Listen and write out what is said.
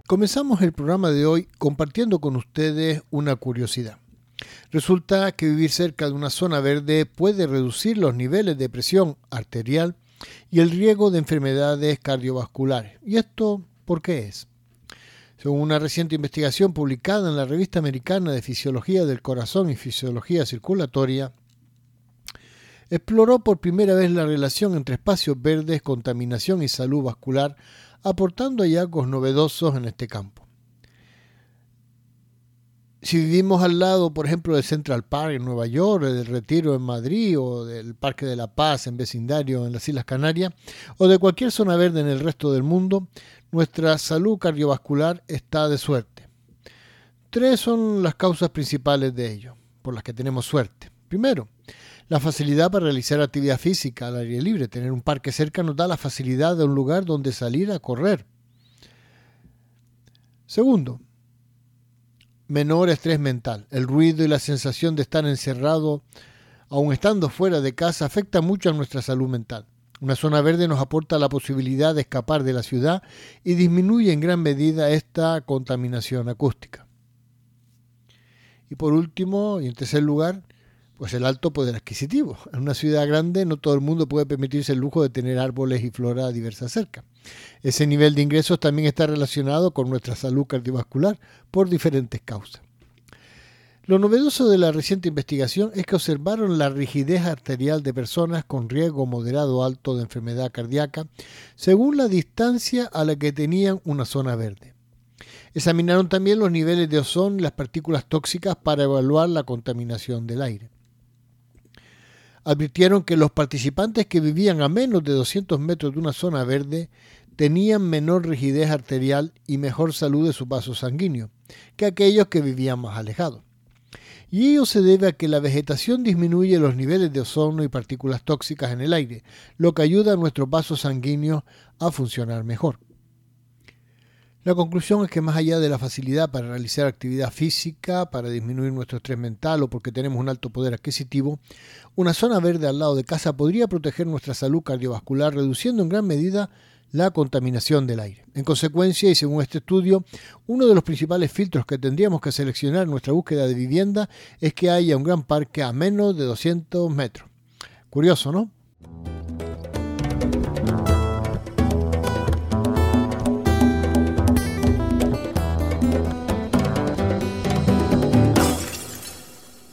Comenzamos el programa de hoy compartiendo con ustedes una curiosidad. Resulta que vivir cerca de una zona verde puede reducir los niveles de presión arterial y el riesgo de enfermedades cardiovasculares. ¿Y esto por qué es? Según una reciente investigación publicada en la Revista Americana de Fisiología del Corazón y Fisiología Circulatoria, exploró por primera vez la relación entre espacios verdes, contaminación y salud vascular, aportando hallazgos novedosos en este campo. Si vivimos al lado, por ejemplo, del Central Park en Nueva York, del Retiro en Madrid, o del Parque de la Paz en vecindario en las Islas Canarias, o de cualquier zona verde en el resto del mundo, nuestra salud cardiovascular está de suerte. 3 son las causas principales de ello, por las que tenemos suerte. Primero, la facilidad para realizar actividad física al aire libre. Tener un parque cerca nos da la facilidad de un lugar donde salir a correr. Segundo, menor estrés mental. El ruido y la sensación de estar encerrado, aun estando fuera de casa, afecta mucho a nuestra salud mental. Una zona verde nos aporta la posibilidad de escapar de la ciudad y disminuye en gran medida esta contaminación acústica. Y por último, y en tercer lugar, pues el alto poder adquisitivo. En una ciudad grande no todo el mundo puede permitirse el lujo de tener árboles y flora diversa cerca. Ese nivel de ingresos también está relacionado con nuestra salud cardiovascular por diferentes causas. Lo novedoso de la reciente investigación es que observaron la rigidez arterial de personas con riesgo moderado o alto de enfermedad cardíaca según la distancia a la que tenían una zona verde. Examinaron también los niveles de ozono y las partículas tóxicas para evaluar la contaminación del aire. Advirtieron que los participantes que vivían a menos de 200 metros de una zona verde tenían menor rigidez arterial y mejor salud de sus vasos sanguíneos que aquellos que vivían más alejados. Y ello se debe a que la vegetación disminuye los niveles de ozono y partículas tóxicas en el aire, lo que ayuda a nuestros vasos sanguíneos a funcionar mejor. La conclusión es que más allá de la facilidad para realizar actividad física, para disminuir nuestro estrés mental o porque tenemos un alto poder adquisitivo, una zona verde al lado de casa podría proteger nuestra salud cardiovascular, reduciendo en gran medida la contaminación del aire. En consecuencia, y según este estudio, uno de los principales filtros que tendríamos que seleccionar en nuestra búsqueda de vivienda es que haya un gran parque a menos de 200 metros. Curioso, ¿no?